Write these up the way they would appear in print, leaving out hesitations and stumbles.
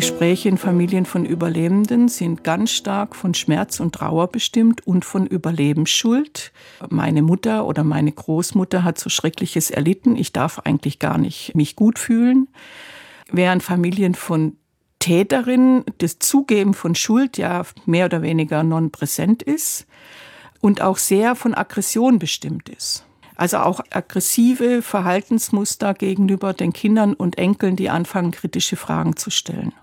Gespräche in Familien von Überlebenden sind ganz stark von Schmerz und Trauer bestimmt und von Überlebensschuld. Meine Mutter oder meine Großmutter hat so Schreckliches erlitten. Ich darf eigentlich gar nicht mich gut fühlen. Während Familien von Täterinnen das Zugeben von Schuld ja mehr oder weniger non-präsent ist und auch sehr von Aggression bestimmt ist. Also auch aggressive Verhaltensmuster gegenüber den Kindern und Enkeln, die anfangen, kritische Fragen zu stellen.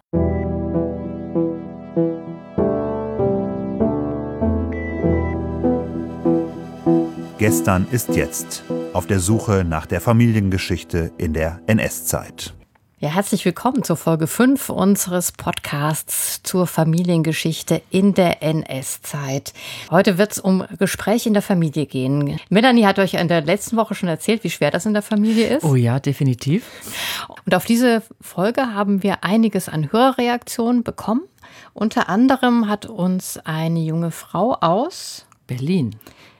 Gestern ist jetzt. Auf der Suche nach der Familiengeschichte in der NS-Zeit. Ja, herzlich willkommen zur Folge 5 unseres Podcasts zur Familiengeschichte in der NS-Zeit. Heute wird es um Gespräche in der Familie gehen. Melanie hat euch in der letzten Woche schon erzählt, wie schwer das in der Familie ist. Oh ja, definitiv. Und auf diese Folge haben wir einiges an Hörerreaktionen bekommen. Unter anderem hat uns eine junge Frau aus Berlin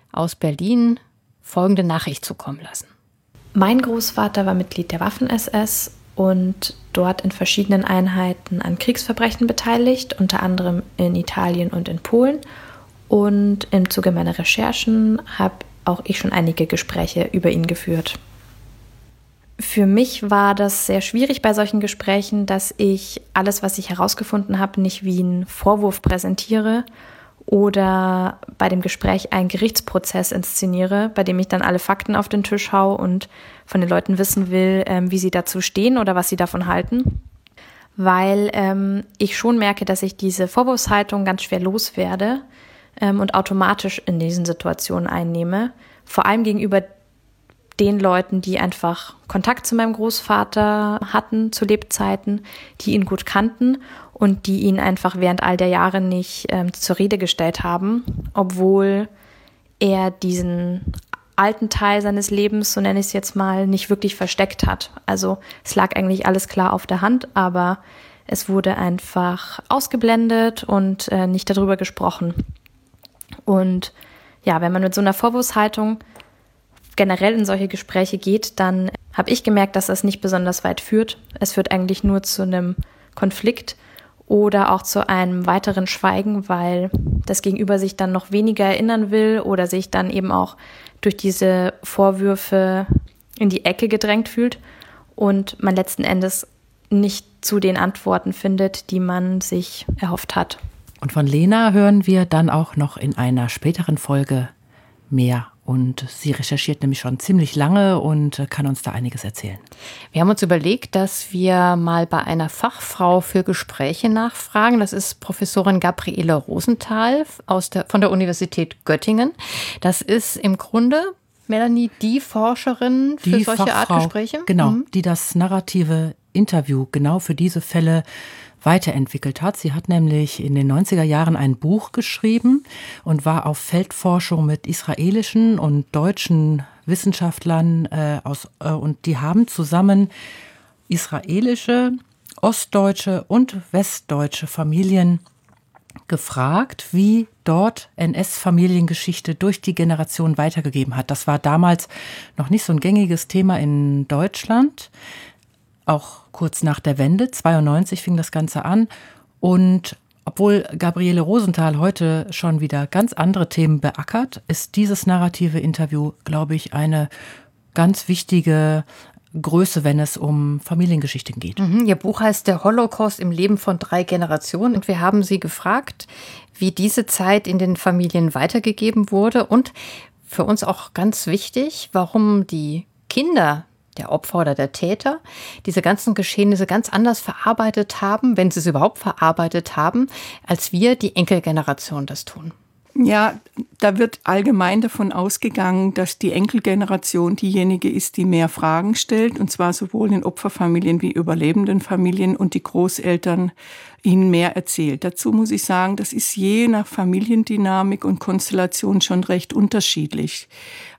folgende Nachricht zukommen lassen. Mein Großvater war Mitglied der Waffen-SS und dort in verschiedenen Einheiten an Kriegsverbrechen beteiligt, unter anderem in Italien und in Polen. Und im Zuge meiner Recherchen habe auch ich schon einige Gespräche über ihn geführt. Für mich war das sehr schwierig bei solchen Gesprächen, dass ich alles, was ich herausgefunden habe, nicht wie einen Vorwurf präsentiere oder bei dem Gespräch einen Gerichtsprozess inszeniere, bei dem ich dann alle Fakten auf den Tisch haue und von den Leuten wissen will, wie sie dazu stehen oder was sie davon halten. Weil ich schon merke, dass ich diese Vorwurfshaltung ganz schwer loswerde und automatisch in diesen Situationen einnehme. Vor allem gegenüber den Leuten, die einfach Kontakt zu meinem Großvater hatten zu Lebzeiten, die ihn gut kannten und die ihn einfach während all der Jahre nicht zur Rede gestellt haben, obwohl er diesen alten Teil seines Lebens, so nenne ich es jetzt mal, nicht wirklich versteckt hat. Also es lag eigentlich alles klar auf der Hand, aber es wurde einfach ausgeblendet und nicht darüber gesprochen. Und ja, wenn man mit so einer Vorwurfshaltung generell in solche Gespräche geht, dann habe ich gemerkt, dass das nicht besonders weit führt. Es führt eigentlich nur zu einem Konflikt oder auch zu einem weiteren Schweigen, weil das Gegenüber sich dann noch weniger erinnern will oder sich dann eben auch durch diese Vorwürfe in die Ecke gedrängt fühlt und man letzten Endes nicht zu den Antworten findet, die man sich erhofft hat. Und von Lena hören wir dann auch noch in einer späteren Folge mehr. Und sie recherchiert nämlich schon ziemlich lange und kann uns da einiges erzählen. Wir haben uns überlegt, dass wir mal bei einer Fachfrau für Gespräche nachfragen. Das ist Professorin Gabriele Rosenthal von der Universität Göttingen. Das ist im Grunde, Melanie, die Forscherin für solche Art Gespräche? Genau, die das narrative Interview genau für diese Fälle weiterentwickelt hat. Sie hat nämlich in den 90er Jahren ein Buch geschrieben und war auf Feldforschung mit israelischen und deutschen Wissenschaftlern und die haben zusammen israelische, ostdeutsche und westdeutsche Familien gefragt, wie dort NS-Familiengeschichte durch die Generation weitergegeben hat. Das war damals noch nicht so ein gängiges Thema in Deutschland. Auch kurz nach der Wende, 92 fing das Ganze an. Und obwohl Gabriele Rosenthal heute schon wieder ganz andere Themen beackert, ist dieses narrative Interview, glaube ich, eine ganz wichtige Größe, wenn es um Familiengeschichten geht. Ihr Buch heißt Der Holocaust im Leben von 3 Generationen. Und wir haben sie gefragt, wie diese Zeit in den Familien weitergegeben wurde. Und für uns auch ganz wichtig, warum die Kinder der Opfer oder der Täter diese ganzen Geschehnisse ganz anders verarbeitet haben, wenn sie es überhaupt verarbeitet haben, als wir, die Enkelgeneration, das tun. Ja, da wird allgemein davon ausgegangen, dass die Enkelgeneration diejenige ist, die mehr Fragen stellt, und zwar sowohl in Opferfamilien wie überlebenden Familien, und die Großeltern ihnen mehr erzählt. Dazu muss ich sagen, das ist je nach Familiendynamik und Konstellation schon recht unterschiedlich.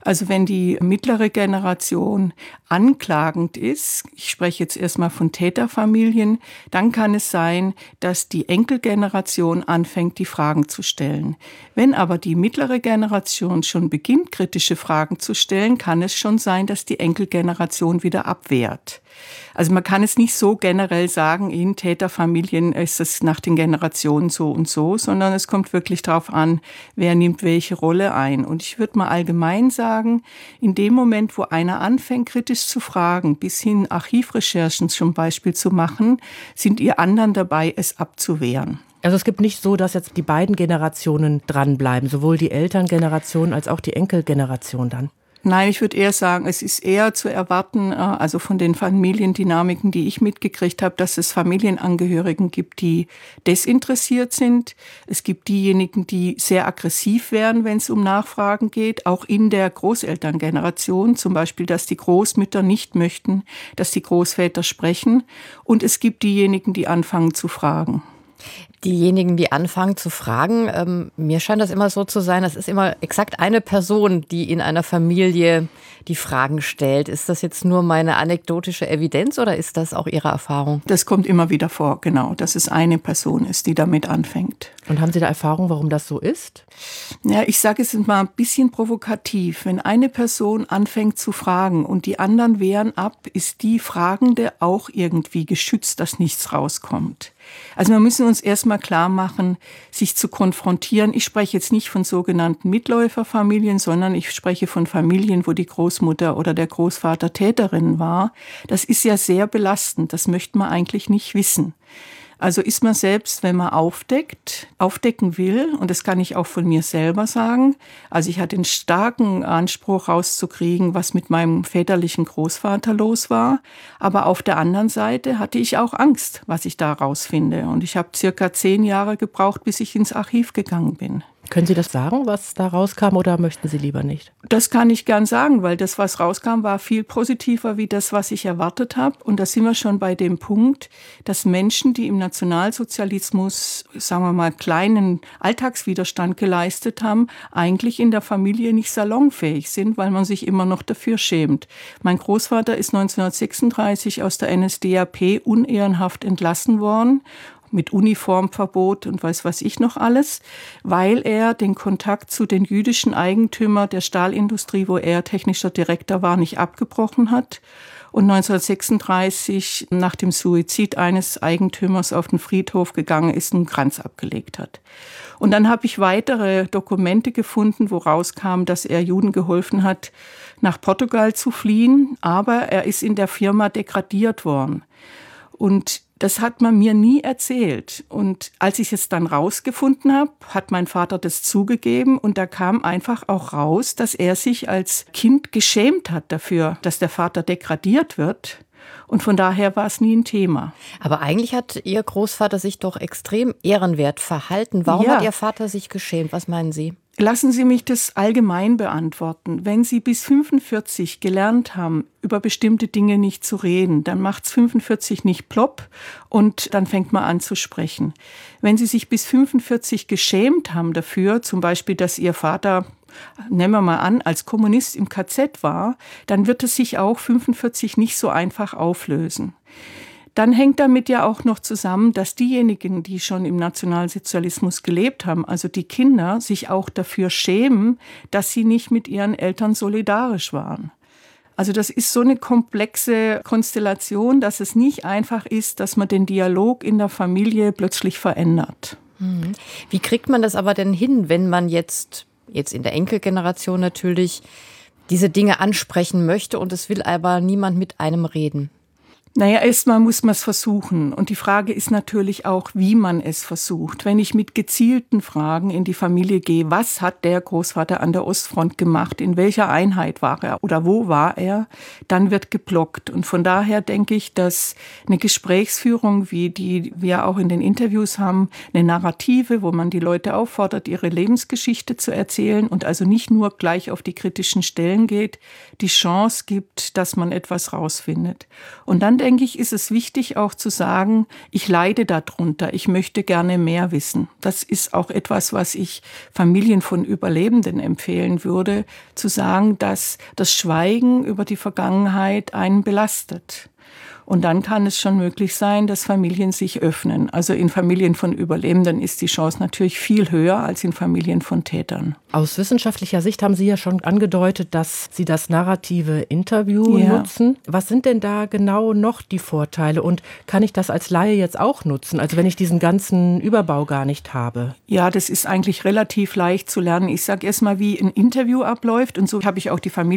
Also wenn die mittlere Generation anklagend ist, ich spreche jetzt erstmal von Täterfamilien, dann kann es sein, dass die Enkelgeneration anfängt, die Fragen zu stellen. Wenn aber die mittlere Generation schon beginnt, kritische Fragen zu stellen, kann es schon sein, dass die Enkelgeneration wieder abwehrt. Also man kann es nicht so generell sagen, in Täterfamilien ist es nach den Generationen so und so, sondern es kommt wirklich darauf an, wer nimmt welche Rolle ein. Und ich würde mal allgemein sagen, in dem Moment, wo einer anfängt, kritisch zu fragen, bis hin Archivrecherchen zum Beispiel zu machen, sind ihr anderen dabei, es abzuwehren. Also es gibt nicht so, dass jetzt die beiden Generationen dranbleiben, sowohl die Elterngeneration als auch die Enkelgeneration dann? Nein, ich würde eher sagen, es ist eher zu erwarten, also von den Familiendynamiken, die ich mitgekriegt habe, dass es Familienangehörigen gibt, die desinteressiert sind. Es gibt diejenigen, die sehr aggressiv werden, wenn es um Nachfragen geht, auch in der Großelterngeneration, zum Beispiel, dass die Großmütter nicht möchten, dass die Großväter sprechen. Und es gibt diejenigen, die anfangen zu fragen. Diejenigen, die anfangen zu fragen, mir scheint das immer so zu sein, das ist immer exakt eine Person, die in einer Familie die Fragen stellt. Ist das jetzt nur meine anekdotische Evidenz oder ist das auch Ihre Erfahrung? Das kommt immer wieder vor, genau, dass es eine Person ist, die damit anfängt. Und haben Sie da Erfahrung, warum das so ist? Ja, ich sage es mal ein bisschen provokativ. Wenn eine Person anfängt zu fragen und die anderen wehren ab, ist die Fragende auch irgendwie geschützt, dass nichts rauskommt. Also wir müssen uns erstmal klar machen, sich zu konfrontieren. Ich spreche jetzt nicht von sogenannten Mitläuferfamilien, sondern ich spreche von Familien, wo die Großmutter oder der Großvater Täterin war. Das ist ja sehr belastend. Das möchte man eigentlich nicht wissen. Also ist man selbst, wenn man aufdecken will, und das kann ich auch von mir selber sagen, also ich hatte einen starken Anspruch rauszukriegen, was mit meinem väterlichen Großvater los war, aber auf der anderen Seite hatte ich auch Angst, was ich da rausfinde, und ich habe circa 10 Jahre gebraucht, bis ich ins Archiv gegangen bin. Können Sie das sagen, was da rauskam, oder möchten Sie lieber nicht? Das kann ich gern sagen, weil das, was rauskam, war viel positiver wie das, was ich erwartet habe. Und da sind wir schon bei dem Punkt, dass Menschen, die im Nationalsozialismus, sagen wir mal, kleinen Alltagswiderstand geleistet haben, eigentlich in der Familie nicht salonfähig sind, weil man sich immer noch dafür schämt. Mein Großvater ist 1936 aus der NSDAP unehrenhaft entlassen worden, mit Uniformverbot und weiß was ich noch alles, weil er den Kontakt zu den jüdischen Eigentümern der Stahlindustrie, wo er technischer Direktor war, nicht abgebrochen hat. Und 1936 nach dem Suizid eines Eigentümers auf den Friedhof gegangen ist und einen Kranz abgelegt hat. Und dann habe ich weitere Dokumente gefunden, wo rauskam, dass er Juden geholfen hat, nach Portugal zu fliehen, aber er ist in der Firma degradiert worden. Und das hat man mir nie erzählt. Und als ich es dann rausgefunden habe, hat mein Vater das zugegeben. Und da kam einfach auch raus, dass er sich als Kind geschämt hat dafür, dass der Vater degradiert wird. Und von daher war es nie ein Thema. Aber eigentlich hat Ihr Großvater sich doch extrem ehrenwert verhalten. Warum hat Ihr Vater sich geschämt? Was meinen Sie? Lassen Sie mich das allgemein beantworten. Wenn Sie bis 45 gelernt haben, über bestimmte Dinge nicht zu reden, dann macht's 45 nicht plopp und dann fängt man an zu sprechen. Wenn Sie sich bis 45 geschämt haben dafür, zum Beispiel, dass Ihr Vater, nehmen wir mal an, als Kommunist im KZ war, dann wird es sich auch 45 nicht so einfach auflösen. Dann hängt damit ja auch noch zusammen, dass diejenigen, die schon im Nationalsozialismus gelebt haben, also die Kinder, sich auch dafür schämen, dass sie nicht mit ihren Eltern solidarisch waren. Also das ist so eine komplexe Konstellation, dass es nicht einfach ist, dass man den Dialog in der Familie plötzlich verändert. Wie kriegt man das aber denn hin, wenn man jetzt in der Enkelgeneration natürlich diese Dinge ansprechen möchte und es will aber niemand mit einem reden? Naja, erstmal muss man es versuchen. Und die Frage ist natürlich auch, wie man es versucht. Wenn ich mit gezielten Fragen in die Familie gehe, was hat der Großvater an der Ostfront gemacht, in welcher Einheit war er oder wo war er, dann wird geblockt. Und von daher denke ich, dass eine Gesprächsführung, wie die wir auch in den Interviews haben, eine Narrative, wo man die Leute auffordert, ihre Lebensgeschichte zu erzählen und also nicht nur gleich auf die kritischen Stellen geht, die Chance gibt, dass man etwas rausfindet. Und dann denke ich, ist es wichtig auch zu sagen, ich leide darunter, ich möchte gerne mehr wissen. Das ist auch etwas, was ich Familien von Überlebenden empfehlen würde, zu sagen, dass das Schweigen über die Vergangenheit einen belastet. Und dann kann es schon möglich sein, dass Familien sich öffnen. Also in Familien von Überlebenden ist die Chance natürlich viel höher als in Familien von Tätern. Aus wissenschaftlicher Sicht haben Sie ja schon angedeutet, dass Sie das narrative Interview nutzen. Was sind denn da genau noch die Vorteile? Und kann ich das als Laie jetzt auch nutzen? Also wenn ich diesen ganzen Überbau gar nicht habe? Ja, das ist eigentlich relativ leicht zu lernen. Ich sage erst mal, wie ein Interview abläuft. Und so habe ich auch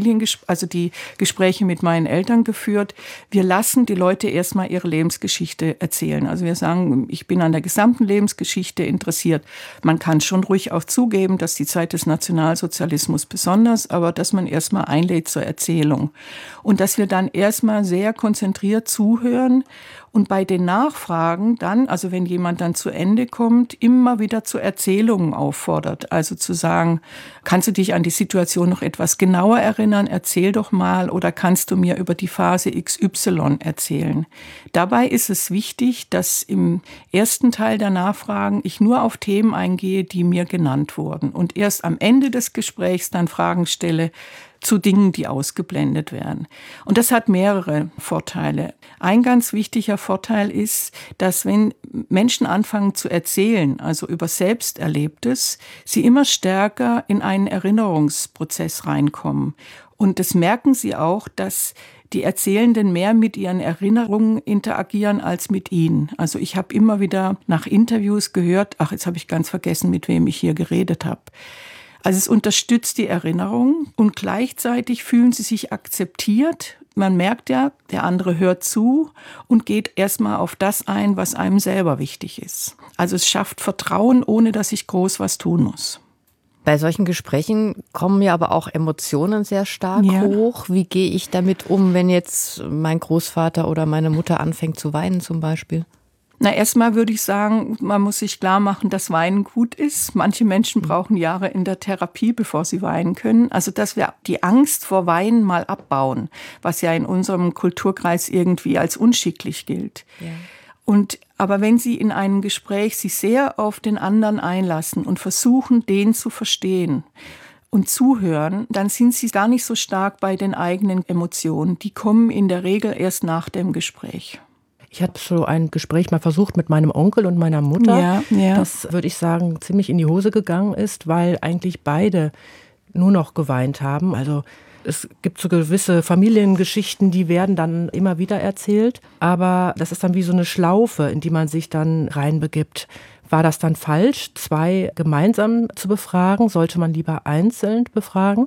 die Gespräche mit meinen Eltern geführt. Wir lassen die Leute erstmal ihre Lebensgeschichte erzählen. Also wir sagen, ich bin an der gesamten Lebensgeschichte interessiert. Man kann schon ruhig auch zugeben, dass die Zeit des Nationalsozialismus besonders, aber dass man erstmal einlädt zur Erzählung. Und dass wir dann erstmal sehr konzentriert zuhören und bei den Nachfragen dann, also wenn jemand dann zu Ende kommt, immer wieder zu Erzählungen auffordert. Also zu sagen, kannst du dich an die Situation noch etwas genauer erinnern? Erzähl doch mal, oder kannst du mir über die Phase XY erzählen? Dabei ist es wichtig, dass im ersten Teil der Nachfragen ich nur auf Themen eingehe, die mir genannt wurden. Und erst am Ende des Gesprächs dann Fragen stelle zu Dingen, die ausgeblendet werden. Und das hat mehrere Vorteile. Ein ganz wichtiger Vorteil ist, dass wenn Menschen anfangen zu erzählen, also über Selbsterlebtes, sie immer stärker in einen Erinnerungsprozess reinkommen. Und das merken sie auch, dass die Erzählenden mehr mit ihren Erinnerungen interagieren als mit ihnen. Also ich habe immer wieder nach Interviews gehört, jetzt habe ich ganz vergessen, mit wem ich hier geredet habe. Also es unterstützt die Erinnerung und gleichzeitig fühlen sie sich akzeptiert. Man merkt ja, der andere hört zu und geht erstmal auf das ein, was einem selber wichtig ist. Also es schafft Vertrauen, ohne dass ich groß was tun muss. Bei solchen Gesprächen kommen ja aber auch Emotionen sehr stark hoch. Wie gehe ich damit um, wenn jetzt mein Großvater oder meine Mutter anfängt zu weinen zum Beispiel? Erstmal würde ich sagen, man muss sich klar machen, dass Weinen gut ist. Manche Menschen brauchen Jahre in der Therapie, bevor sie weinen können. Also, dass wir die Angst vor Weinen mal abbauen, was ja in unserem Kulturkreis irgendwie als unschicklich gilt. Ja. Aber wenn Sie in einem Gespräch sich sehr auf den anderen einlassen und versuchen, den zu verstehen und zuhören, dann sind Sie gar nicht so stark bei den eigenen Emotionen. Die kommen in der Regel erst nach dem Gespräch. Ich hatte so ein Gespräch mal versucht mit meinem Onkel und meiner Mutter, das, würde ich sagen, ziemlich in die Hose gegangen ist, weil eigentlich beide nur noch geweint haben. Also es gibt so gewisse Familiengeschichten, die werden dann immer wieder erzählt, aber das ist dann wie so eine Schlaufe, in die man sich dann reinbegibt. War das dann falsch, 2 gemeinsam zu befragen? Sollte man lieber einzeln befragen?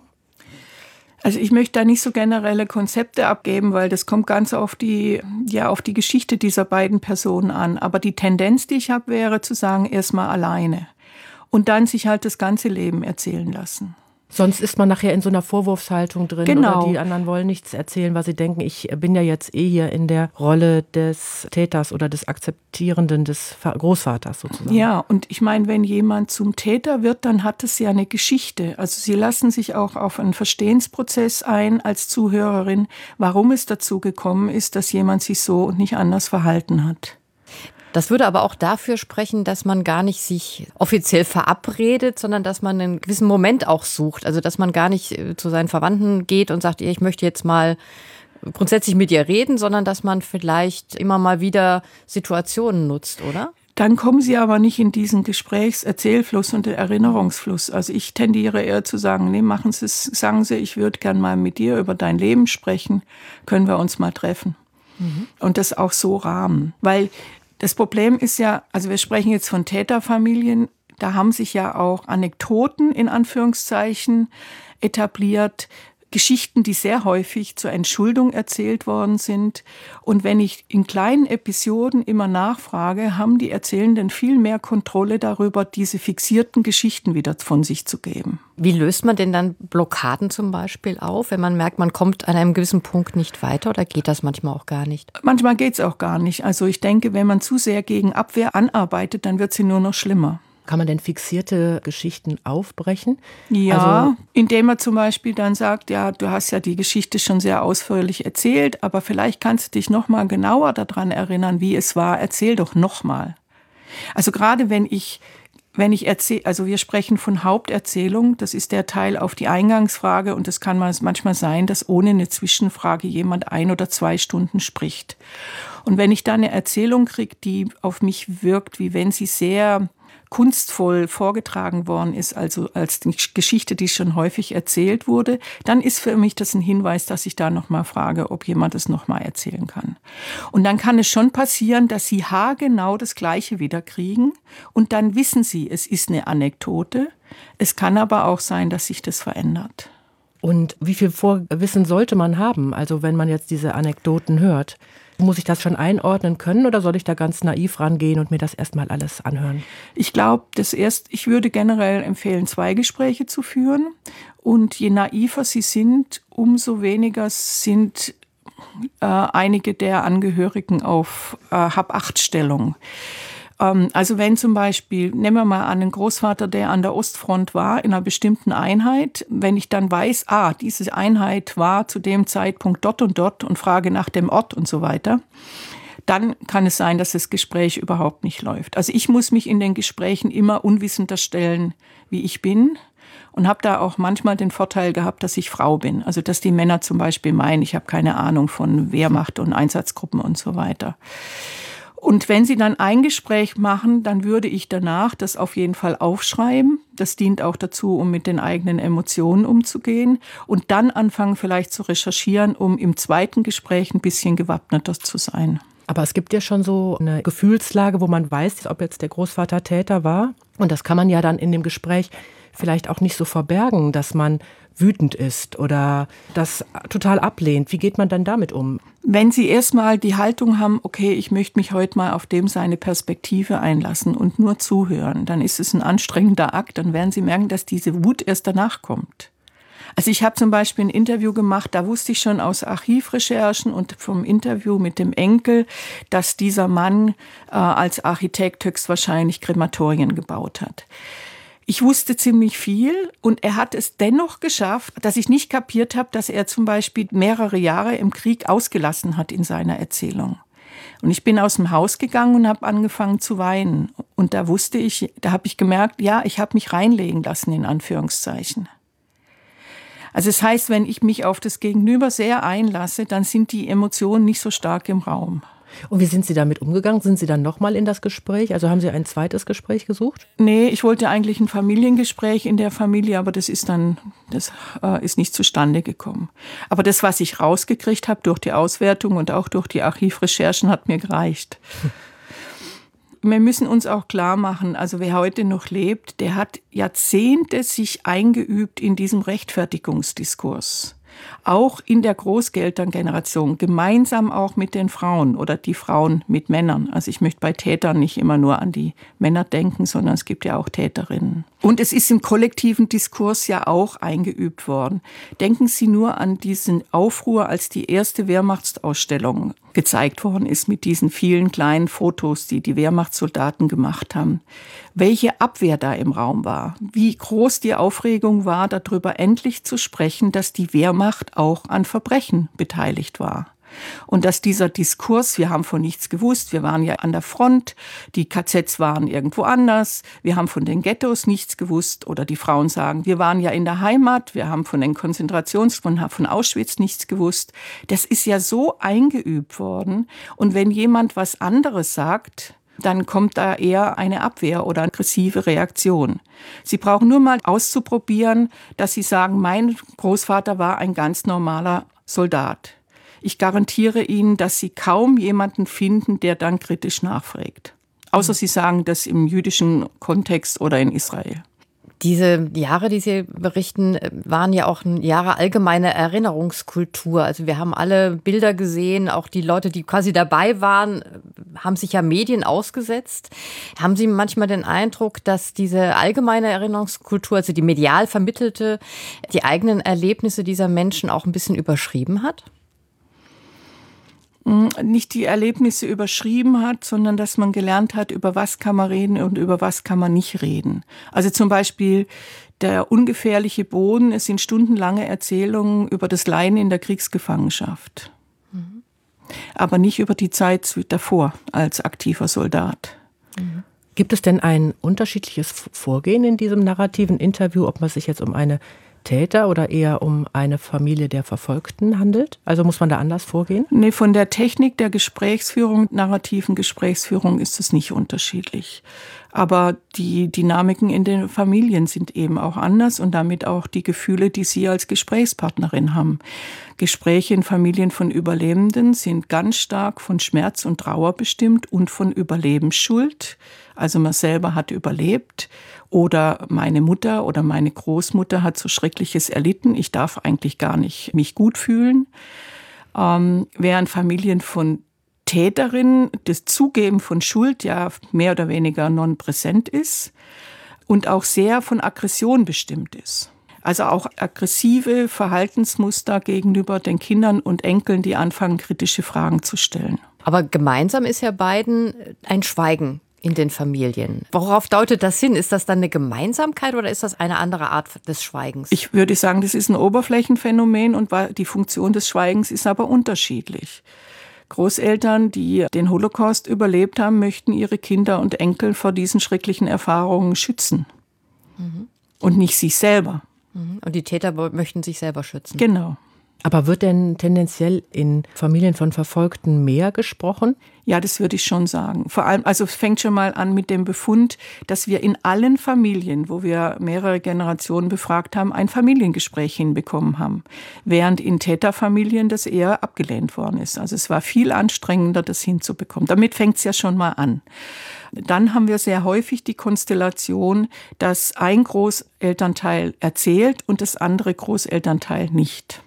Also ich möchte da nicht so generelle Konzepte abgeben, weil das kommt ganz auf die Geschichte dieser beiden Personen an. Aber die Tendenz, die ich habe, wäre zu sagen, erstmal alleine und dann sich halt das ganze Leben erzählen lassen. Sonst ist man nachher in so einer Vorwurfshaltung drin, genau. Oder die anderen wollen nichts erzählen, weil sie denken, ich bin ja jetzt hier in der Rolle des Täters oder des Akzeptierenden des Großvaters sozusagen. Ja, und ich meine, wenn jemand zum Täter wird, dann hat es ja eine Geschichte. Also Sie lassen sich auch auf einen Verstehensprozess ein als Zuhörerin, warum es dazu gekommen ist, dass jemand sich so und nicht anders verhalten hat. Das würde aber auch dafür sprechen, dass man gar nicht sich offiziell verabredet, sondern dass man einen gewissen Moment auch sucht. Also dass man gar nicht zu seinen Verwandten geht und sagt, ich möchte jetzt mal grundsätzlich mit dir reden, sondern dass man vielleicht immer mal wieder Situationen nutzt, oder? Dann kommen Sie aber nicht in diesen Gesprächserzählfluss und den Erinnerungsfluss. Also ich tendiere eher zu sagen, machen Sie es, sagen Sie, ich würde gern mal mit dir über dein Leben sprechen, können wir uns mal treffen. Und das auch so rahmen, weil das Problem ist ja, also wir sprechen jetzt von Täterfamilien, da haben sich ja auch Anekdoten in Anführungszeichen etabliert, Geschichten, die sehr häufig zur Entschuldung erzählt worden sind. Und wenn ich in kleinen Episoden immer nachfrage, haben die Erzählenden viel mehr Kontrolle darüber, diese fixierten Geschichten wieder von sich zu geben. Wie löst man denn dann Blockaden zum Beispiel auf, wenn man merkt, man kommt an einem gewissen Punkt nicht weiter, oder geht das manchmal auch gar nicht? Manchmal geht es auch gar nicht. Also ich denke, wenn man zu sehr gegen Abwehr anarbeitet, dann wird sie nur noch schlimmer. Kann man denn fixierte Geschichten aufbrechen? Ja, also, indem er zum Beispiel dann sagt, ja, du hast ja die Geschichte schon sehr ausführlich erzählt, aber vielleicht kannst du dich noch mal genauer daran erinnern, wie es war. Erzähl doch noch mal. Also gerade wenn ich erzähle, also wir sprechen von Haupterzählung, das ist der Teil auf die Eingangsfrage und es kann manchmal sein, dass ohne eine Zwischenfrage jemand 1 oder 2 Stunden spricht. Und wenn ich da eine Erzählung kriege, die auf mich wirkt, wie wenn sie sehr kunstvoll vorgetragen worden ist, also als die Geschichte, die schon häufig erzählt wurde, dann ist für mich das ein Hinweis, dass ich da nochmal frage, ob jemand es nochmal erzählen kann. Und dann kann es schon passieren, dass sie haargenau das Gleiche wieder kriegen und dann wissen sie, es ist eine Anekdote. Es kann aber auch sein, dass sich das verändert. Und wie viel Vorwissen sollte man haben, also wenn man jetzt diese Anekdoten hört? Muss ich das schon einordnen können oder soll ich da ganz naiv rangehen und mir das erstmal alles anhören? Ich glaube, ich würde generell empfehlen, 2 Gespräche zu führen. Und je naiver sie sind, umso weniger sind einige der Angehörigen auf Hab-Acht-Stellung. Also wenn zum Beispiel, nehmen wir mal an, einen Großvater, der an der Ostfront war, in einer bestimmten Einheit, wenn ich dann weiß, diese Einheit war zu dem Zeitpunkt dort und frage nach dem Ort und so weiter, dann kann es sein, dass das Gespräch überhaupt nicht läuft. Also ich muss mich in den Gesprächen immer unwissender stellen, wie ich bin. Und habe da auch manchmal den Vorteil gehabt, dass ich Frau bin. Also dass die Männer zum Beispiel meinen, ich habe keine Ahnung von Wehrmacht und Einsatzgruppen und so weiter. Und wenn Sie dann ein Gespräch machen, dann würde ich danach das auf jeden Fall aufschreiben. Das dient auch dazu, um mit den eigenen Emotionen umzugehen. Und dann anfangen vielleicht zu recherchieren, um im zweiten Gespräch ein bisschen gewappneter zu sein. Aber es gibt ja schon so eine Gefühlslage, wo man weiß, ob jetzt der Großvater Täter war. Und das kann man ja dann in dem Gespräch vielleicht auch nicht so verbergen, dass man wütend ist oder das total ablehnt. Wie geht man dann damit um? Wenn Sie erstmal die Haltung haben, okay, ich möchte mich heute mal auf dem seine Perspektive einlassen und nur zuhören, dann ist es ein anstrengender Akt. Dann werden Sie merken, dass diese Wut erst danach kommt. Also ich habe zum Beispiel ein Interview gemacht, da wusste ich schon aus Archivrecherchen und vom Interview mit dem Enkel, dass dieser Mann als Architekt höchstwahrscheinlich Krematorien gebaut hat. Ich wusste ziemlich viel und er hat es dennoch geschafft, dass ich nicht kapiert habe, dass er zum Beispiel mehrere Jahre im Krieg ausgelassen hat in seiner Erzählung. Und ich bin aus dem Haus gegangen und habe angefangen zu weinen. Und da habe ich gemerkt, ja, ich habe mich reinlegen lassen, in Anführungszeichen. Also es heißt, wenn ich mich auf das Gegenüber sehr einlasse, dann sind die Emotionen nicht so stark im Raum. Und wie sind Sie damit umgegangen? Sind Sie dann nochmal in das Gespräch? Also haben Sie ein zweites Gespräch gesucht? Nee, ich wollte eigentlich ein Familiengespräch in der Familie, aber das ist nicht zustande gekommen. Aber das, was ich rausgekriegt habe durch die Auswertung und auch durch die Archivrecherchen, hat mir gereicht. Wir müssen uns auch klar machen, also wer heute noch lebt, der hat Jahrzehnte sich eingeübt in diesem Rechtfertigungsdiskurs. Auch in der Großelterngeneration, gemeinsam auch mit den Frauen oder die Frauen mit Männern. Also ich möchte bei Tätern nicht immer nur an die Männer denken, sondern es gibt ja auch Täterinnen. Und es ist im kollektiven Diskurs ja auch eingeübt worden. Denken Sie nur an diesen Aufruhr, als die erste Wehrmachtsausstellung gezeigt worden ist mit diesen vielen kleinen Fotos, die die Wehrmachtssoldaten gemacht haben. Welche Abwehr da im Raum war, wie groß die Aufregung war, darüber endlich zu sprechen, dass die Wehrmacht auch an Verbrechen beteiligt war. Und dass dieser Diskurs, wir haben von nichts gewusst, wir waren ja an der Front, die KZs waren irgendwo anders, wir haben von den Ghettos nichts gewusst oder die Frauen sagen, wir waren ja in der Heimat, wir haben von den von Auschwitz nichts gewusst. Das ist ja so eingeübt worden und wenn jemand was anderes sagt, dann kommt da eher eine Abwehr oder aggressive Reaktion. Sie brauchen nur mal auszuprobieren, dass Sie sagen, mein Großvater war ein ganz normaler Soldat. Ich garantiere Ihnen, dass Sie kaum jemanden finden, der dann kritisch nachfragt. Außer Sie sagen das im jüdischen Kontext oder in Israel. Diese Jahre, die Sie berichten, waren ja auch Jahre allgemeine Erinnerungskultur. Also wir haben alle Bilder gesehen, auch die Leute, die quasi dabei waren, haben sich ja Medien ausgesetzt. Haben Sie manchmal den Eindruck, dass diese allgemeine Erinnerungskultur, also die medial vermittelte, die eigenen Erlebnisse dieser Menschen auch ein bisschen überschrieben hat? nicht die Erlebnisse überschrieben hat, sondern dass man gelernt hat, über was kann man reden und über was kann man nicht reden. Also zum Beispiel der ungefährliche Boden, es sind stundenlange Erzählungen über das Leiden in der Kriegsgefangenschaft. Aber nicht über die Zeit davor als aktiver Soldat. Gibt es denn ein unterschiedliches Vorgehen in diesem narrativen Interview, ob man sich jetzt um eine Täter oder eher um eine Familie der Verfolgten handelt? Also muss man da anders vorgehen? Nee, von der Technik der Gesprächsführung, narrativen Gesprächsführung ist es nicht unterschiedlich. Aber die Dynamiken in den Familien sind eben auch anders und damit auch die Gefühle, die Sie als Gesprächspartnerin haben. Gespräche in Familien von Überlebenden sind ganz stark von Schmerz und Trauer bestimmt und von Überlebensschuld. Also man selber hat überlebt oder meine Mutter oder meine Großmutter hat so Schreckliches erlitten. Ich darf eigentlich gar nicht mich gut fühlen. Während Familien von Täterinnen das Zugeben von Schuld ja mehr oder weniger non-präsent ist und auch sehr von Aggression bestimmt ist. Also auch aggressive Verhaltensmuster gegenüber den Kindern und Enkeln, die anfangen, kritische Fragen zu stellen. Aber gemeinsam ist ja beiden ein Schweigen in den Familien. Worauf deutet das hin? Ist das dann eine Gemeinsamkeit oder ist das eine andere Art des Schweigens? Ich würde sagen, das ist ein Oberflächenphänomen und die Funktion des Schweigens ist aber unterschiedlich. Großeltern, die den Holocaust überlebt haben, möchten ihre Kinder und Enkel vor diesen schrecklichen Erfahrungen schützen. Und nicht sich selber. Und die Täter möchten sich selber schützen. Genau. Aber wird denn tendenziell in Familien von Verfolgten mehr gesprochen? Ja, das würde ich schon sagen. Vor allem, also es fängt schon mal an mit dem Befund, dass wir in allen Familien, wo wir mehrere Generationen befragt haben, ein Familiengespräch hinbekommen haben. Während in Täterfamilien das eher abgelehnt worden ist. Also es war viel anstrengender, das hinzubekommen. Damit fängt es ja schon mal an. Dann haben wir sehr häufig die Konstellation, dass ein Großelternteil erzählt und das andere Großelternteil nicht.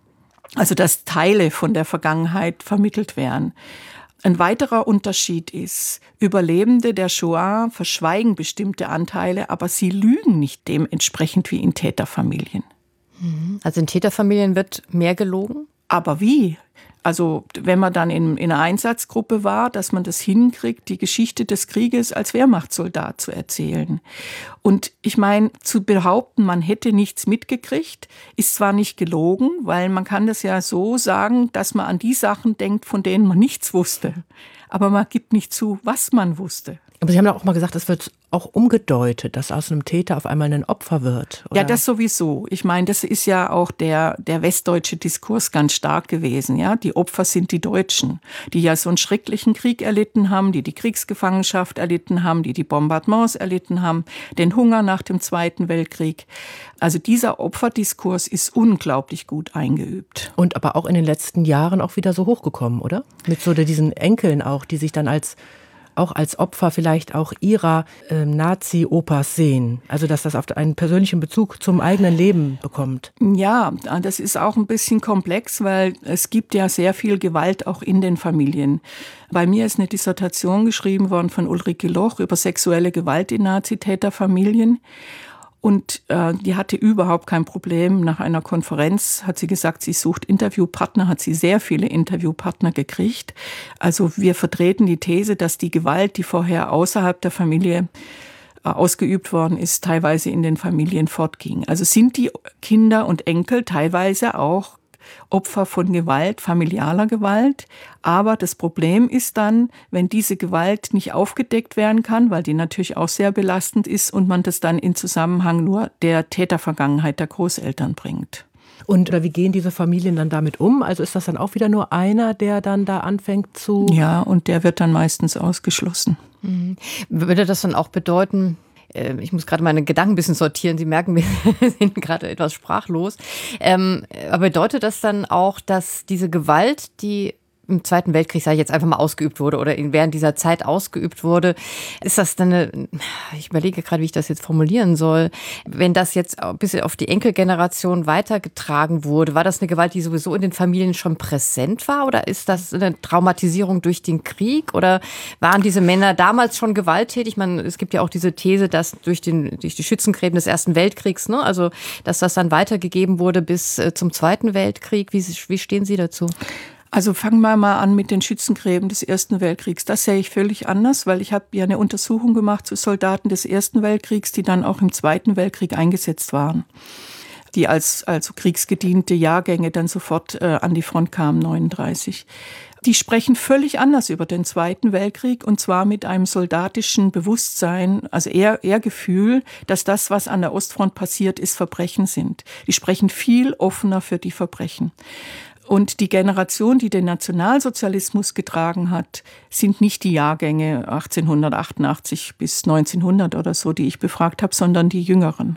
Also dass Teile von der Vergangenheit vermittelt werden. Ein weiterer Unterschied ist, Überlebende der Shoah verschweigen bestimmte Anteile, aber sie lügen nicht dementsprechend wie in Täterfamilien. Also in Täterfamilien wird mehr gelogen? Aber wie? Also wenn man dann in einer Einsatzgruppe war, dass man das hinkriegt, die Geschichte des Krieges als Wehrmachtssoldat zu erzählen. Und ich meine, zu behaupten, man hätte nichts mitgekriegt, ist zwar nicht gelogen, weil man kann das ja so sagen, dass man an die Sachen denkt, von denen man nichts wusste. Aber man gibt nicht zu, was man wusste. Aber Sie haben doch auch mal gesagt, es wird auch umgedeutet, dass aus einem Täter auf einmal ein Opfer wird. Oder? Ja, das sowieso. Ich meine, das ist ja auch der westdeutsche Diskurs ganz stark gewesen. Ja, die Opfer sind die Deutschen, die ja so einen schrecklichen Krieg erlitten haben, die Kriegsgefangenschaft erlitten haben, die Bombardements erlitten haben, den Hunger nach dem Zweiten Weltkrieg. Also dieser Opferdiskurs ist unglaublich gut eingeübt. Und aber auch in den letzten Jahren auch wieder so hochgekommen, oder? Mit so diesen Enkeln auch, die sich dann auch als Opfer vielleicht auch ihrer Nazi-Opas sehen. Also dass das auf einen persönlichen Bezug zum eigenen Leben bekommt. Ja, das ist auch ein bisschen komplex, weil es gibt ja sehr viel Gewalt auch in den Familien. Bei mir ist eine Dissertation geschrieben worden von Ulrike Loch über sexuelle Gewalt in Nazitäterfamilien. Und die hatte überhaupt kein Problem. Nach einer Konferenz hat sie gesagt, sie sucht Interviewpartner, hat sie sehr viele Interviewpartner gekriegt. Also wir vertreten die These, dass die Gewalt, die vorher außerhalb der Familie ausgeübt worden ist, teilweise in den Familien fortging. Also sind die Kinder und Enkel teilweise auch Opfer von Gewalt, familialer Gewalt. Aber das Problem ist dann, wenn diese Gewalt nicht aufgedeckt werden kann, weil die natürlich auch sehr belastend ist und man das dann in Zusammenhang nur der Tätervergangenheit der Großeltern bringt. Und wie gehen diese Familien dann damit um? Also ist das dann auch wieder nur einer, der dann da anfängt zu... Ja, und der wird dann meistens ausgeschlossen. Würde das dann auch bedeuten... Ich muss gerade meine Gedanken ein bisschen sortieren. Sie merken, wir sind gerade etwas sprachlos. Aber bedeutet das dann auch, dass diese Gewalt, die im Zweiten Weltkrieg, sage ich jetzt einfach mal, ausgeübt wurde oder während dieser Zeit ausgeübt wurde, ist das dann ich überlege gerade, wie ich das jetzt formulieren soll, wenn das jetzt bis auf die Enkelgeneration weitergetragen wurde, war das eine Gewalt, die sowieso in den Familien schon präsent war oder ist das eine Traumatisierung durch den Krieg oder waren diese Männer damals schon gewalttätig? Es gibt ja auch diese These, dass durch die Schützengräben des Ersten Weltkriegs, ne, also dass das dann weitergegeben wurde bis zum Zweiten Weltkrieg. Wie stehen Sie dazu? Also fangen wir mal an mit den Schützengräben des Ersten Weltkriegs. Das sehe ich völlig anders, weil ich habe ja eine Untersuchung gemacht zu Soldaten des Ersten Weltkriegs, die dann auch im Zweiten Weltkrieg eingesetzt waren, die als kriegsgediente Jahrgänge dann sofort an die Front kamen, 1939. Die sprechen völlig anders über den Zweiten Weltkrieg, und zwar mit einem soldatischen Bewusstsein, also eher Gefühl, dass das, was an der Ostfront passiert ist, Verbrechen sind. Die sprechen viel offener für die Verbrechen. Und die Generation, die den Nationalsozialismus getragen hat, sind nicht die Jahrgänge 1888 bis 1900 oder so, die ich befragt habe, sondern die Jüngeren.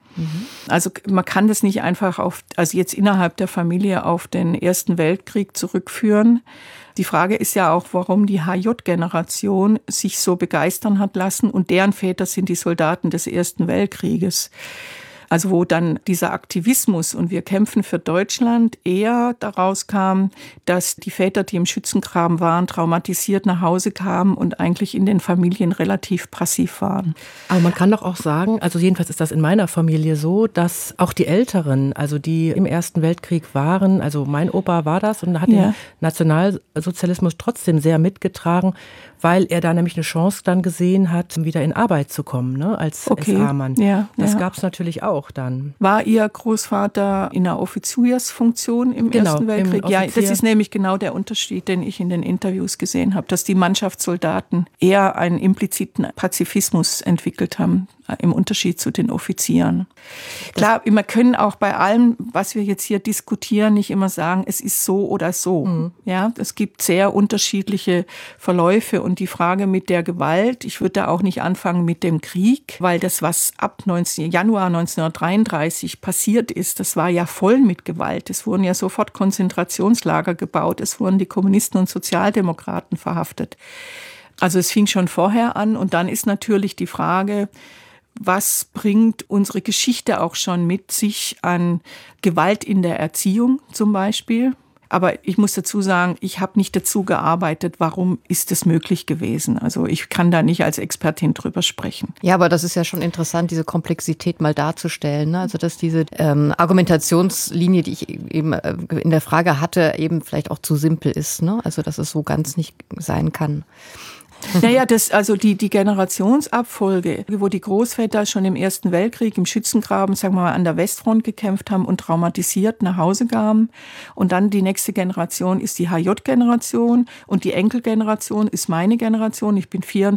Also man kann das nicht einfach also jetzt innerhalb der Familie auf den Ersten Weltkrieg zurückführen. Die Frage ist ja auch, warum die HJ-Generation sich so begeistern hat lassen, und deren Väter sind die Soldaten des Ersten Weltkrieges. Also wo dann dieser Aktivismus und wir kämpfen für Deutschland eher daraus kam, dass die Väter, die im Schützengraben waren, traumatisiert nach Hause kamen und eigentlich in den Familien relativ passiv waren. Aber man kann doch auch sagen, also jedenfalls ist das in meiner Familie so, dass auch die Älteren, also die im Ersten Weltkrieg waren, also mein Opa war das und hat den Nationalsozialismus trotzdem sehr mitgetragen, weil er da nämlich eine Chance dann gesehen hat, wieder in Arbeit zu kommen, ne, als SA-Mann. Ja, das gab es natürlich auch dann. War Ihr Großvater in einer Offiziersfunktion im Ersten Weltkrieg? Ja, das ist nämlich genau der Unterschied, den ich in den Interviews gesehen habe, dass die Mannschaftssoldaten eher einen impliziten Pazifismus entwickelt haben, im Unterschied zu den Offizieren. Klar, wir können auch bei allem, was wir jetzt hier diskutieren, nicht immer sagen, es ist so oder so. Mhm. Ja, es gibt sehr unterschiedliche Verläufe, und die Frage mit der Gewalt, ich würde da auch nicht anfangen mit dem Krieg, weil das, was ab Januar 1933 passiert ist, das war ja voll mit Gewalt. Es wurden ja sofort Konzentrationslager gebaut, es wurden die Kommunisten und Sozialdemokraten verhaftet. Also es fing schon vorher an, und dann ist natürlich die Frage, was bringt unsere Geschichte auch schon mit sich an Gewalt in der Erziehung zum Beispiel? Aber ich muss dazu sagen, ich habe nicht dazu gearbeitet, warum ist es möglich gewesen. Also ich kann da nicht als Expertin drüber sprechen. Ja, aber das ist ja schon interessant, diese Komplexität mal darzustellen, ne? Also dass diese Argumentationslinie, die ich eben in der Frage hatte, eben vielleicht auch zu simpel ist, ne? Also dass es so ganz nicht sein kann. Naja, also die Generationsabfolge, wo die Großväter schon im Ersten Weltkrieg im Schützengraben, sagen wir mal, an der Westfront gekämpft haben und traumatisiert nach Hause kamen. Und dann die nächste Generation ist die HJ-Generation, und die Enkelgeneration ist meine Generation. Ich bin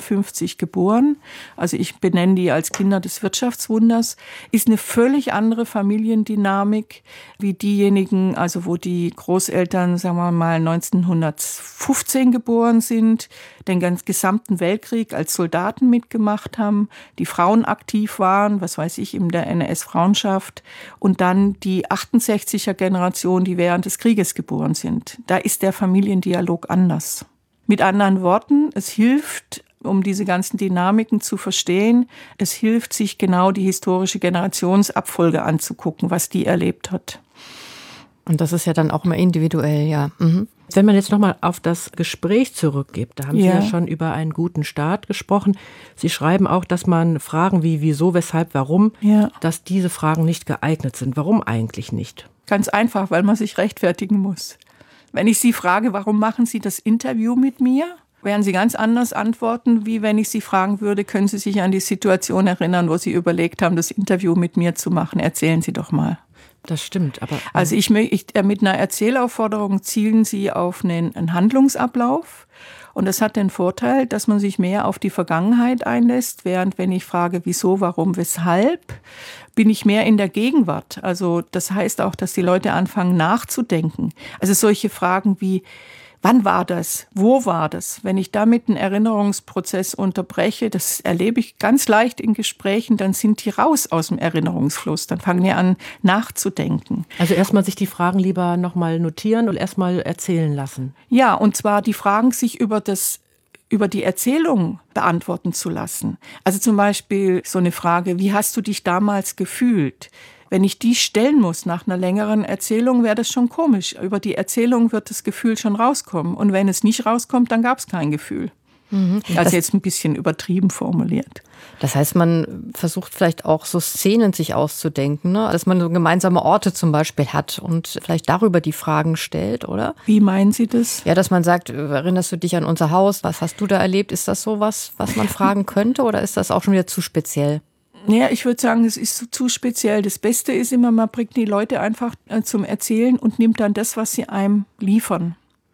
54 geboren, also ich benenne die als Kinder des Wirtschaftswunders. Ist eine völlig andere Familiendynamik wie diejenigen, also wo die Großeltern, sagen wir mal, 1915 geboren sind, den gesamten Weltkrieg als Soldaten mitgemacht haben, die Frauen aktiv waren, was weiß ich, in der NS-Frauenschaft, und dann die 68er-Generation, die während des Krieges geboren sind. Da ist der Familiendialog anders. Mit anderen Worten, es hilft, um diese ganzen Dynamiken zu verstehen, es hilft, sich genau die historische Generationsabfolge anzugucken, was die erlebt hat. Und das ist ja dann auch immer individuell, ja. Mhm. Wenn man jetzt nochmal auf das Gespräch zurückgeht, da haben Sie ja schon über einen guten Start gesprochen. Sie schreiben auch, dass man Fragen wie wieso, weshalb, warum, dass diese Fragen nicht geeignet sind. Warum eigentlich nicht? Ganz einfach, weil man sich rechtfertigen muss. Wenn ich Sie frage, warum machen Sie das Interview mit mir, werden Sie ganz anders antworten, wie wenn ich Sie fragen würde, können Sie sich an die Situation erinnern, wo Sie überlegt haben, das Interview mit mir zu machen? Erzählen Sie doch mal. Das stimmt, aber... Also mit einer Erzählaufforderung zielen Sie auf einen Handlungsablauf. Und das hat den Vorteil, dass man sich mehr auf die Vergangenheit einlässt, während wenn ich frage, wieso, warum, weshalb, bin ich mehr in der Gegenwart. Also das heißt auch, dass die Leute anfangen nachzudenken. Also solche Fragen wie, wann war das? Wo war das? Wenn ich damit einen Erinnerungsprozess unterbreche, das erlebe ich ganz leicht in Gesprächen, dann sind die raus aus dem Erinnerungsfluss. Dann fangen die an nachzudenken. Also erstmal sich die Fragen lieber nochmal notieren und erstmal erzählen lassen. Ja, und zwar die Fragen sich über die Erzählung beantworten zu lassen. Also zum Beispiel so eine Frage, wie hast du dich damals gefühlt? Wenn ich die stellen muss nach einer längeren Erzählung, wäre das schon komisch. Über die Erzählung wird das Gefühl schon rauskommen. Und wenn es nicht rauskommt, dann gab es kein Gefühl. Also jetzt ein bisschen übertrieben formuliert. Das heißt, man versucht vielleicht auch so Szenen sich auszudenken, ne? Dass man so gemeinsame Orte zum Beispiel hat und vielleicht darüber die Fragen stellt, oder? Wie meinen Sie das? Ja, dass man sagt, erinnerst du dich an unser Haus? Was hast du da erlebt? Ist das so was man fragen könnte oder ist das auch schon wieder zu speziell? Ja, ich würde sagen, es ist zu speziell. Das Beste ist immer, man bringt die Leute einfach zum Erzählen und nimmt dann das, was sie einem liefern.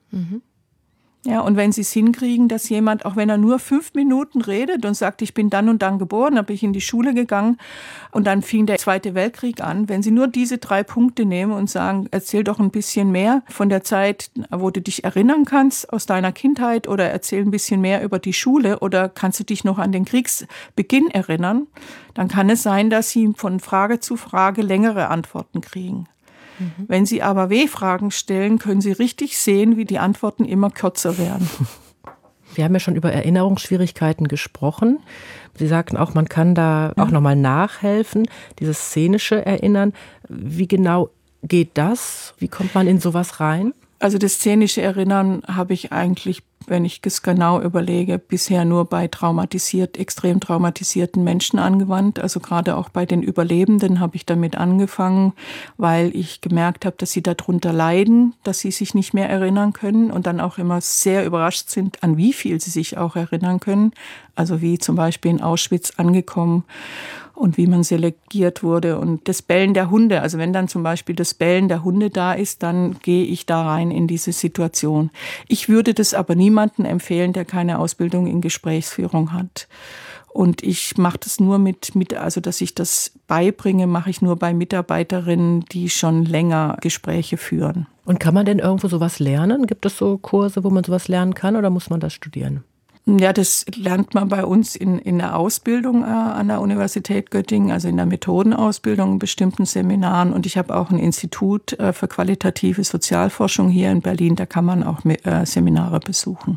Ja, und wenn Sie es hinkriegen, dass jemand, auch wenn er nur 5 Minuten redet und sagt, ich bin dann und dann geboren, da bin ich in die Schule gegangen und dann fing der Zweite Weltkrieg an. Wenn Sie nur diese 3 Punkte nehmen und sagen, erzähl doch ein bisschen mehr von der Zeit, wo du dich erinnern kannst aus deiner Kindheit oder erzähl ein bisschen mehr über die Schule oder kannst du dich noch an den Kriegsbeginn erinnern, dann kann es sein, dass Sie von Frage zu Frage längere Antworten kriegen. Wenn Sie aber W-Fragen stellen, können Sie richtig sehen, wie die Antworten immer kürzer werden. Wir haben ja schon über Erinnerungsschwierigkeiten gesprochen. Sie sagten auch, man kann da auch nochmal nachhelfen, dieses szenische Erinnern. Wie genau geht das? Wie kommt man in sowas rein? Also das szenische Erinnern habe ich eigentlich, wenn ich es genau überlege, bisher nur bei extrem traumatisierten Menschen angewandt. Also gerade auch bei den Überlebenden habe ich damit angefangen, weil ich gemerkt habe, dass sie darunter leiden, dass sie sich nicht mehr erinnern können und dann auch immer sehr überrascht sind, an wie viel sie sich auch erinnern können. Also wie zum Beispiel in Auschwitz angekommen und wie man selektiert wurde und das Bellen der Hunde. Also wenn dann zum Beispiel das Bellen der Hunde da ist, dann gehe ich da rein in diese Situation. Ich würde das aber niemandem empfehlen, der keine Ausbildung in Gesprächsführung hat. Und ich mache das nur also dass ich das beibringe, mache ich nur bei Mitarbeiterinnen, die schon länger Gespräche führen. Und kann man denn irgendwo sowas lernen? Gibt es so Kurse, wo man sowas lernen kann oder muss man das studieren? Ja, das lernt man bei uns in der Ausbildung an der Universität Göttingen, also in der Methodenausbildung in bestimmten Seminaren. Und ich habe auch ein Institut für qualitative Sozialforschung hier in Berlin, da kann man auch Seminare besuchen.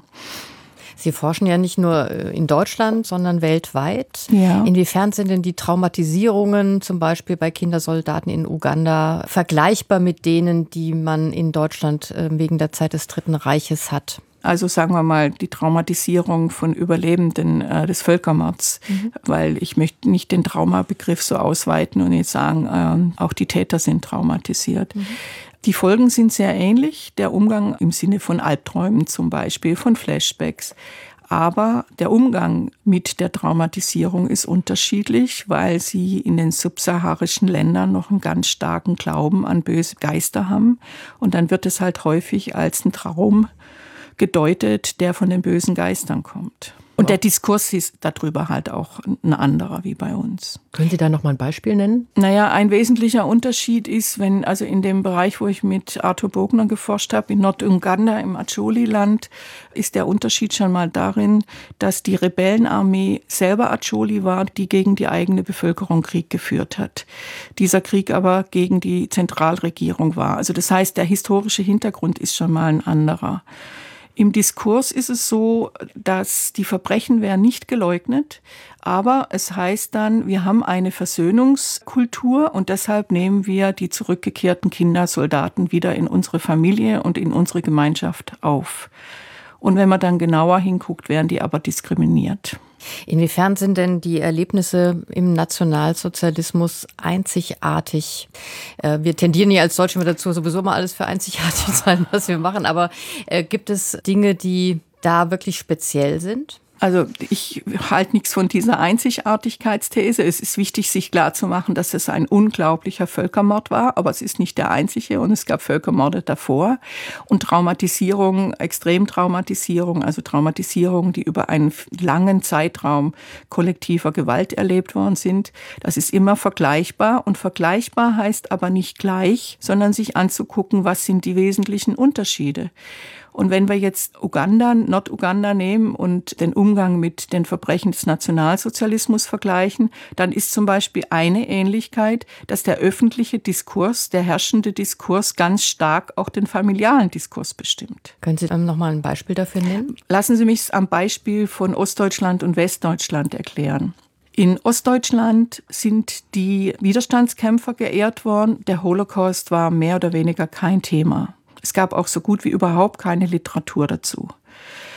Sie forschen ja nicht nur in Deutschland, sondern weltweit. Ja. Inwiefern sind denn die Traumatisierungen zum Beispiel bei Kindersoldaten in Uganda vergleichbar mit denen, die man in Deutschland wegen der Zeit des Dritten Reiches hat? Also sagen wir mal die Traumatisierung von Überlebenden des Völkermords, weil ich möchte nicht den Traumabegriff so ausweiten und jetzt sagen, auch die Täter sind traumatisiert. Die Folgen sind sehr ähnlich, der Umgang im Sinne von Albträumen zum Beispiel, von Flashbacks. Aber der Umgang mit der Traumatisierung ist unterschiedlich, weil sie in den subsaharischen Ländern noch einen ganz starken Glauben an böse Geister haben. Und dann wird es halt häufig als ein Traum gedeutet, der von den bösen Geistern kommt. Und der Diskurs ist darüber halt auch ein anderer wie bei uns. Können Sie da noch mal ein Beispiel nennen? Naja, ein wesentlicher Unterschied ist, also in dem Bereich, wo ich mit Arthur Bogner geforscht habe, in Nord-Uganda, im Acholi-Land, ist der Unterschied schon mal darin, dass die Rebellenarmee selber Acholi war, die gegen die eigene Bevölkerung Krieg geführt hat. Dieser Krieg aber gegen die Zentralregierung war. Also das heißt, der historische Hintergrund ist schon mal ein anderer. Im Diskurs ist es so, dass die Verbrechen werden nicht geleugnet, aber es heißt dann, wir haben eine Versöhnungskultur und deshalb nehmen wir die zurückgekehrten Kindersoldaten wieder in unsere Familie und in unsere Gemeinschaft auf. Und wenn man dann genauer hinguckt, werden die aber diskriminiert. Inwiefern sind denn die Erlebnisse im Nationalsozialismus einzigartig? Wir tendieren ja als Deutsche immer dazu, sowieso mal alles für einzigartig zu sein, was wir machen. Aber gibt es Dinge, die da wirklich speziell sind? Also ich halte nichts von dieser Einzigartigkeitsthese. Es ist wichtig, sich klarzumachen, dass es ein unglaublicher Völkermord war, aber es ist nicht der einzige und es gab Völkermorde davor. Und Traumatisierung, Extremtraumatisierung, also Traumatisierung, die über einen langen Zeitraum kollektiver Gewalt erlebt worden sind, das ist immer vergleichbar. Und vergleichbar heißt aber nicht gleich, sondern sich anzugucken, was sind die wesentlichen Unterschiede. Und wenn wir jetzt Nord-Uganda nehmen und den Umgang mit den Verbrechen des Nationalsozialismus vergleichen, dann ist zum Beispiel eine Ähnlichkeit, dass der öffentliche Diskurs, der herrschende Diskurs ganz stark auch den familialen Diskurs bestimmt. Können Sie noch mal ein Beispiel dafür nennen? Lassen Sie mich es am Beispiel von Ostdeutschland und Westdeutschland erklären. In Ostdeutschland sind die Widerstandskämpfer geehrt worden. Der Holocaust war mehr oder weniger kein Thema. Es gab auch so gut wie überhaupt keine Literatur dazu.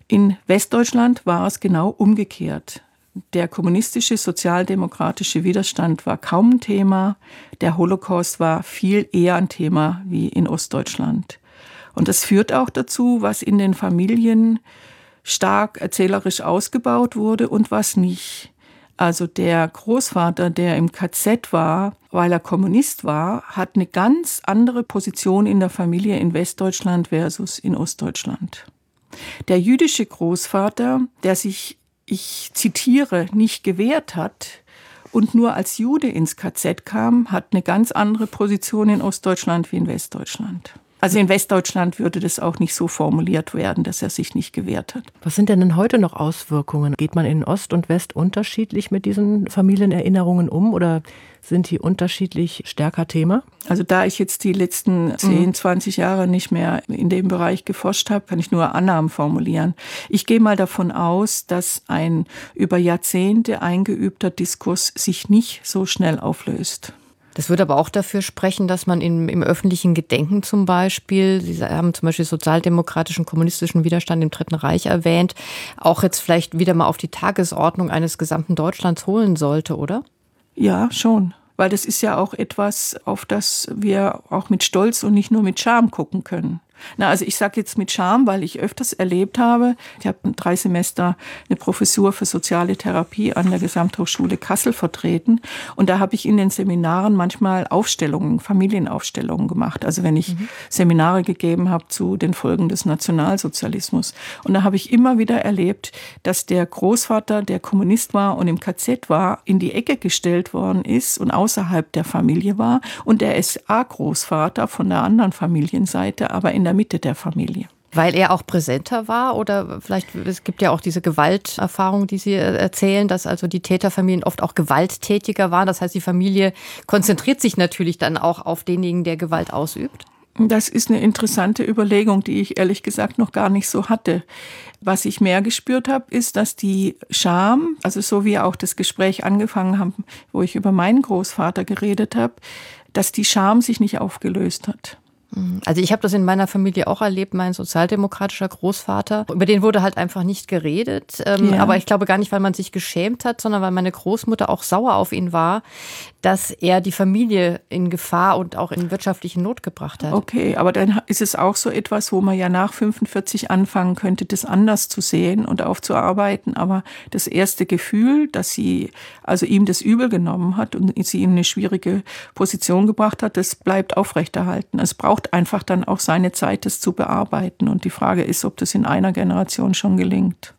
In Westdeutschland war es genau umgekehrt. Der kommunistische, sozialdemokratische Widerstand war kaum ein Thema. Der Holocaust war viel eher ein Thema wie in Ostdeutschland. Und das führt auch dazu, was in den Familien stark erzählerisch ausgebaut wurde und was nicht. Also der Großvater, der im KZ war, weil er Kommunist war, hat eine ganz andere Position in der Familie in Westdeutschland versus in Ostdeutschland. Der jüdische Großvater, der sich, ich zitiere, nicht gewehrt hat und nur als Jude ins KZ kam, hat eine ganz andere Position in Ostdeutschland wie in Westdeutschland. Also in Westdeutschland würde das auch nicht so formuliert werden, dass er sich nicht gewehrt hat. Was sind denn heute noch Auswirkungen? Geht man in Ost und West unterschiedlich mit diesen Familienerinnerungen um oder sind die unterschiedlich stärker Thema? Also da ich jetzt die letzten 10, 20 Jahre nicht mehr in dem Bereich geforscht habe, kann ich nur Annahmen formulieren. Ich gehe mal davon aus, dass ein über Jahrzehnte eingeübter Diskurs sich nicht so schnell auflöst. Das würde aber auch dafür sprechen, dass man im öffentlichen Gedenken zum Beispiel, Sie haben zum Beispiel sozialdemokratischen, kommunistischen Widerstand im Dritten Reich erwähnt, auch jetzt vielleicht wieder mal auf die Tagesordnung eines gesamten Deutschlands holen sollte, oder? Ja, schon. Weil das ist ja auch etwas, auf das wir auch mit Stolz und nicht nur mit Scham gucken können. Also ich sage jetzt mit Scham, weil ich öfters erlebt habe, ich habe 3 Semester eine Professur für soziale Therapie an der Gesamthochschule Kassel vertreten und da habe ich in den Seminaren manchmal Aufstellungen, Familienaufstellungen gemacht. Also wenn ich Seminare gegeben habe zu den Folgen des Nationalsozialismus. Und da habe ich immer wieder erlebt, dass der Großvater, der Kommunist war und im KZ war, in die Ecke gestellt worden ist und außerhalb der Familie war und der SA-Großvater von der anderen Familienseite, aber in der Mitte der Familie. Weil er auch präsenter war oder vielleicht, es gibt ja auch diese Gewalterfahrung, die Sie erzählen, dass also die Täterfamilien oft auch gewalttätiger waren. Das heißt, die Familie konzentriert sich natürlich dann auch auf denjenigen, der Gewalt ausübt. Das ist eine interessante Überlegung, die ich ehrlich gesagt noch gar nicht so hatte. Was ich mehr gespürt habe, ist, dass die Scham, also so wie auch das Gespräch angefangen haben, wo ich über meinen Großvater geredet habe, dass die Scham sich nicht aufgelöst hat. Also ich habe das in meiner Familie auch erlebt, mein sozialdemokratischer Großvater. Über den wurde halt einfach nicht geredet. Ja. Aber ich glaube gar nicht, weil man sich geschämt hat, sondern weil meine Großmutter auch sauer auf ihn war, dass er die Familie in Gefahr und auch in wirtschaftliche Not gebracht hat. Okay, aber dann ist es auch so etwas, wo man ja nach 45 anfangen könnte, das anders zu sehen und aufzuarbeiten. Aber das erste Gefühl, dass sie also ihm das übel genommen hat und sie in eine schwierige Position gebracht hat, das bleibt aufrechterhalten. Es braucht einfach dann auch seine Zeit, das zu bearbeiten. Und die Frage ist, ob das in einer Generation schon gelingt.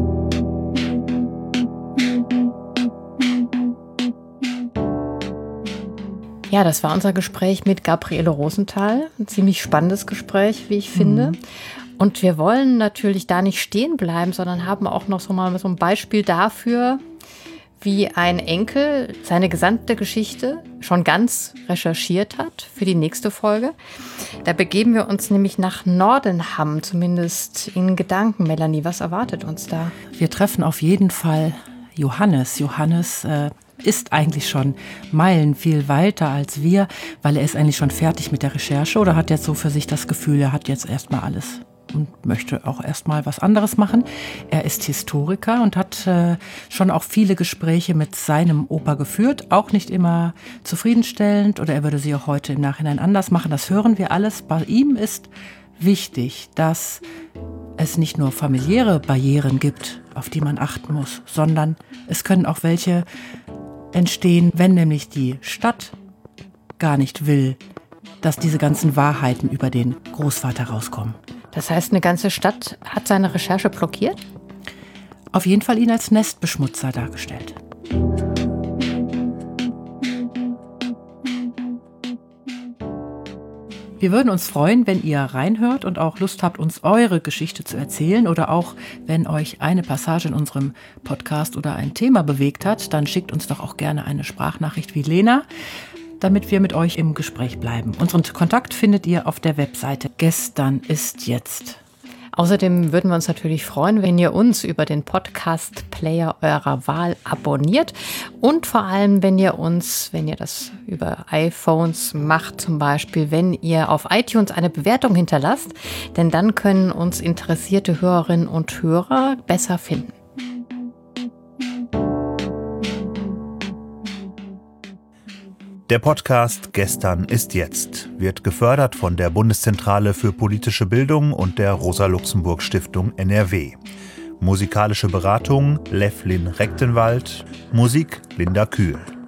Ja, das war unser Gespräch mit Gabriele Rosenthal. Ein ziemlich spannendes Gespräch, wie ich finde. Und wir wollen natürlich da nicht stehen bleiben, sondern haben auch noch so mal so ein Beispiel dafür, wie ein Enkel seine gesamte Geschichte schon ganz recherchiert hat für die nächste Folge. Da begeben wir uns nämlich nach Nordenham, zumindest in Gedanken. Melanie, was erwartet uns da? Wir treffen auf jeden Fall Johannes. Johannes ist eigentlich schon Meilen viel weiter als wir, weil er ist eigentlich schon fertig mit der Recherche oder hat jetzt so für sich das Gefühl, er hat jetzt erstmal alles und möchte auch erstmal was anderes machen. Er ist Historiker und hat schon auch viele Gespräche mit seinem Opa geführt, auch nicht immer zufriedenstellend oder er würde sie auch heute im Nachhinein anders machen. Das hören wir alles. Bei ihm ist wichtig, dass es nicht nur familiäre Barrieren gibt, auf die man achten muss, sondern es können auch welche entstehen, wenn nämlich die Stadt gar nicht will, dass diese ganzen Wahrheiten über den Großvater rauskommen. Das heißt, eine ganze Stadt hat seine Recherche blockiert? Auf jeden Fall ihn als Nestbeschmutzer dargestellt. Wir würden uns freuen, wenn ihr reinhört und auch Lust habt, uns eure Geschichte zu erzählen oder auch, wenn euch eine Passage in unserem Podcast oder ein Thema bewegt hat, dann schickt uns doch auch gerne eine Sprachnachricht wie Lena, damit wir mit euch im Gespräch bleiben. Unseren Kontakt findet ihr auf der Webseite Gestern ist jetzt. Außerdem würden wir uns natürlich freuen, wenn ihr uns über den Podcast-Player eurer Wahl abonniert und vor allem, wenn ihr das über iPhones macht, zum Beispiel, wenn ihr auf iTunes eine Bewertung hinterlasst, denn dann können uns interessierte Hörerinnen und Hörer besser finden. Der Podcast Gestern ist jetzt wird gefördert von der Bundeszentrale für politische Bildung und der Rosa-Luxemburg-Stiftung NRW. Musikalische Beratung Levlin Rechtenwald, Musik Linda Kühl.